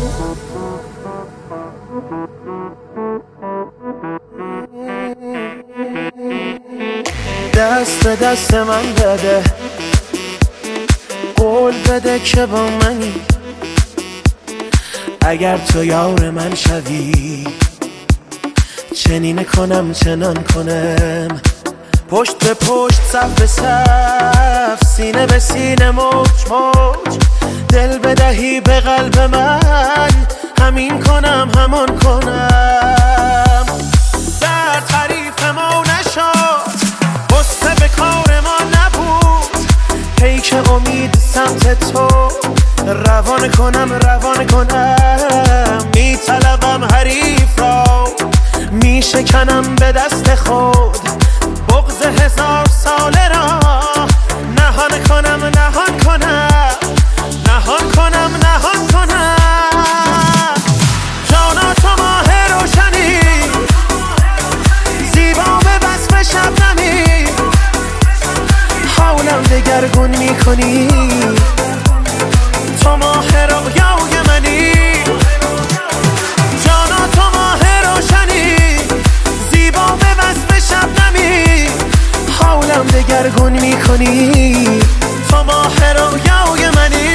دست به دست من بده، قول بده که با منی. اگر تو یار من شوی، چنین کنم چنان کنم. پشت به پشت، صف به صف، سینه به سینه، موج موج. دل بدهی به قلب من، همین کنم همان کنم. در تعریف ما نشد، غصه به کار ما نبود. پیک امید سمت تو، روان کنم روان کنم. میطلبم حریف را، میشکنم به دست خود. بغض 1000 ساله را نهان کنم نهان کنم، نهان کنم نهان کنم. جانا تو ماه روشنی، زیبا به وصف شبنمی. حالم دگرگون میکنی، تو ماه رویای منی. جانا تو ماه روشنی، زیبا به وصف شبنمی. حالم دگرگون میکنی، تو ماه رویای منی.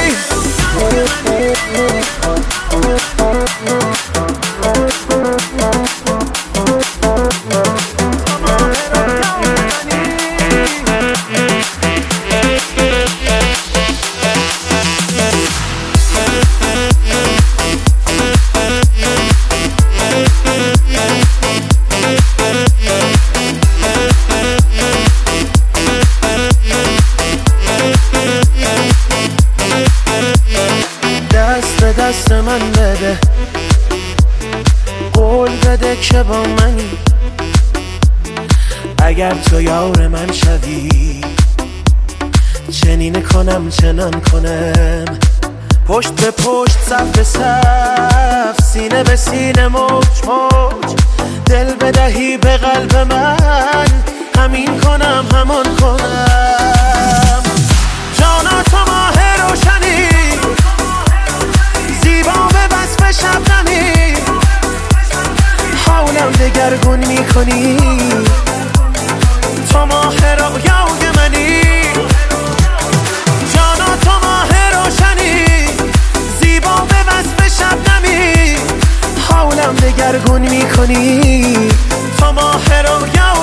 دست من بده، قول بده که با منی. اگر تو یار من شوی، چنین کنم چنان کنم. پشت به پشت، صف به صف، سینه به سینه، موج موج. دل بدهی به قلب من، همین کنم همان کنم. جانا تو ماه روشنی، زیبا به وصف شبنمی. حالم دگرگون میکنی، تو ماه رویای منی. جانا تو ماه روشنی، زیبا به وصف شبنمی. حالم دگرگون میکنی، تو ماه رویای